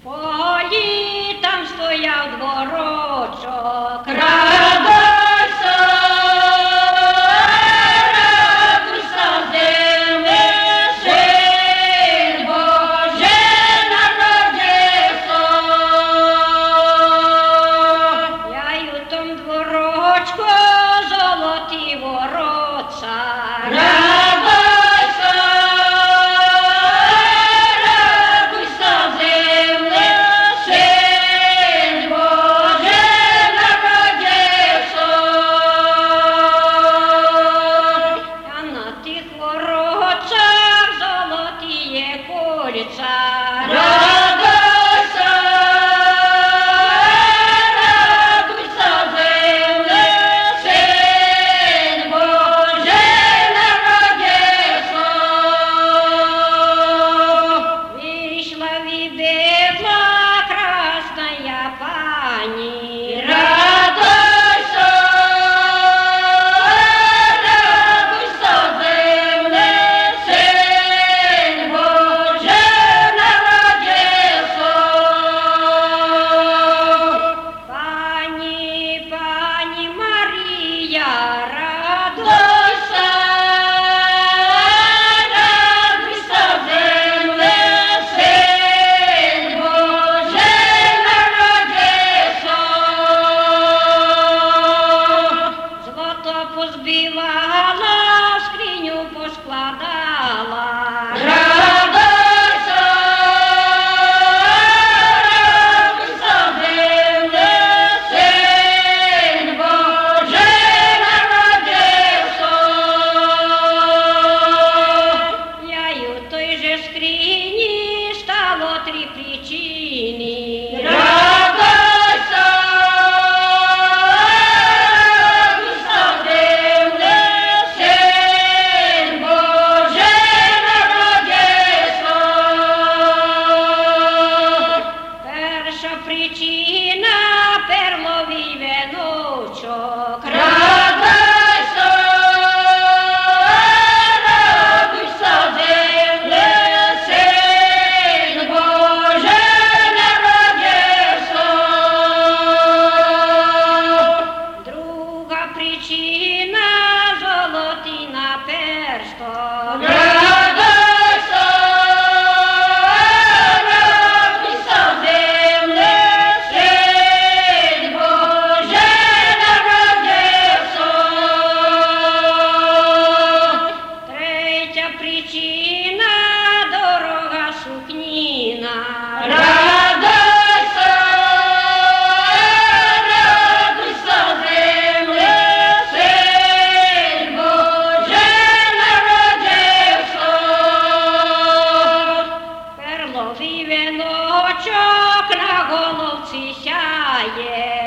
полі там стояв дворочок. Радуйся, радуйся, земле, Син Божий народився. Я й у том дворочку золоті воротця. Радуйся, радуйся, земле, Син Божий народився. А на тих воротцях золотіє кольця. Радуйся, радуйся, земле, Син Божий народився. Вийшла відбігла красная пані. Радуйся, радуйся, земле, Син Божий народився. Пані, пані Марія, Радуйся, радуйся, земле, Син Божий народився. злото позбивала, скриню поскладала. Радуйся, радуйся, земле, Син Божий народився. Я й у той же скрині стало три причини. Радуйся, радуйся, земле, Син Божий народився. Перша причина — перловий віночок. Радуйся, радуйся, земле, Син Божий народився. Друга причина — золотий наперсток. Радуйся, радуйся, земле, Син Божий народився. Третя причина — дорога сукніна. Радуйся, радуйся, земле, Син Божий народився. Перловий віночок на головці сяє.